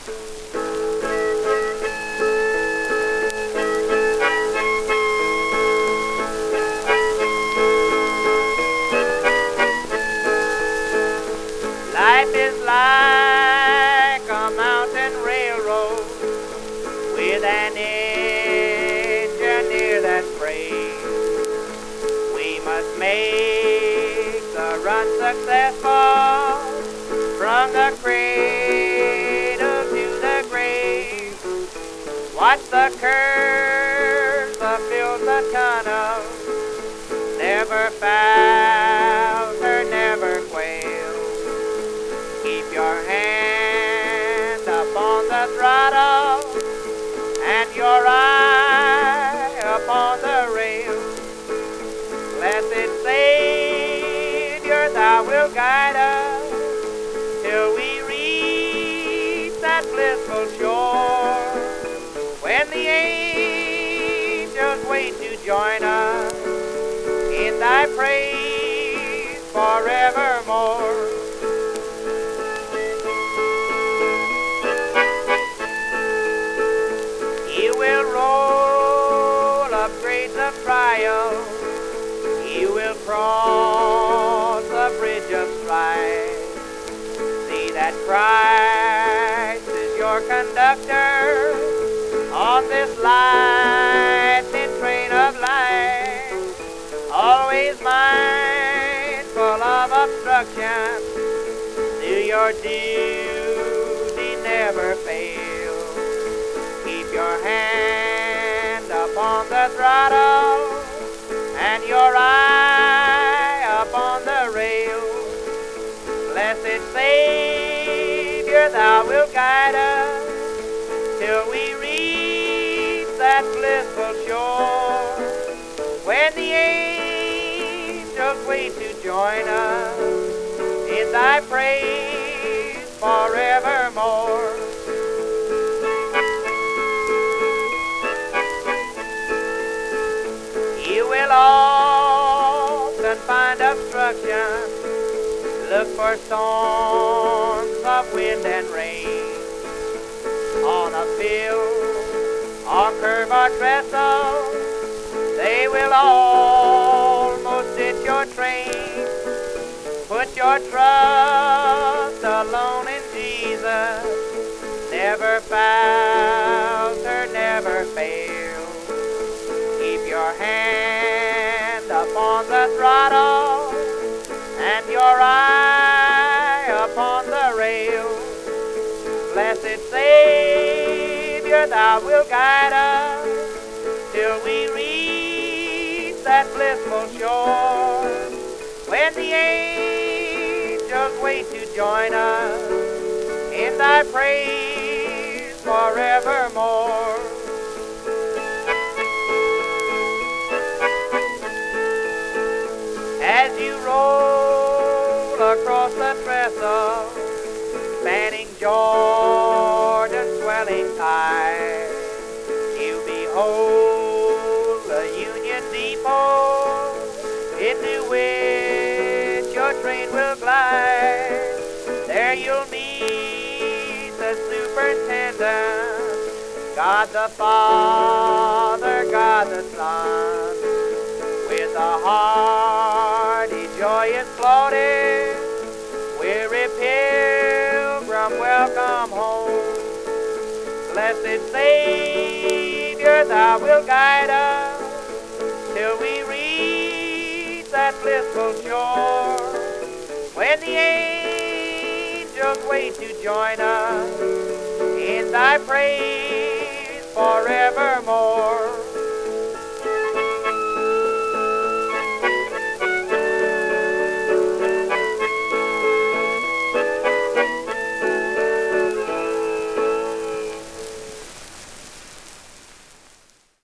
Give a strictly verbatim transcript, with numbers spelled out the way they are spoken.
Life is like a mountain railroad with an engineer that's brave. We must make the run successful from the cradle to the grave. Watch the curves that fill the tunnel, never falter, never quail. Keep your hand upon the throttle and your eye upon the rail. Blessed Savior, thou wilt guide us till we reach that blissful shore, when the angels wait to join us in thy praise forevermore. He will roll up grades of trial. He will cross the bridge of strife. See that Christ is your conductor on this lightning train of life. Always mindful of obstruction, do your duty, never fail. Keep your hand upon the throttle and your eye upon the rail. Blessed Savior, thou wilt guide us till we reach that blissful shore, when the angels wait to join us in thy praise forevermore. You will often find obstruction, look for storms of wind and rain. On a field, or curve or trestle, they will almost hit your train. Put your trust alone in Jesus, never falter, never fail. Keep your hand upon the throttle and your eye upon the rail. Blessed Savior, thou wilt guide us till we reach that blissful shore, when the angels wait to join us in thy praise forevermore. As you roll across the trestle, spanning Jordan's swelling tide, you behold the Union Depot, into which your train will glide. There you'll meet the superintendent, God the Father, God the Son, with a hearty, joyous floating, weary pilgrim, welcome home. Blessed Savior, thou wilt guide us till we reach that blissful shore, when the angels wait to join us in thy praise forevermore.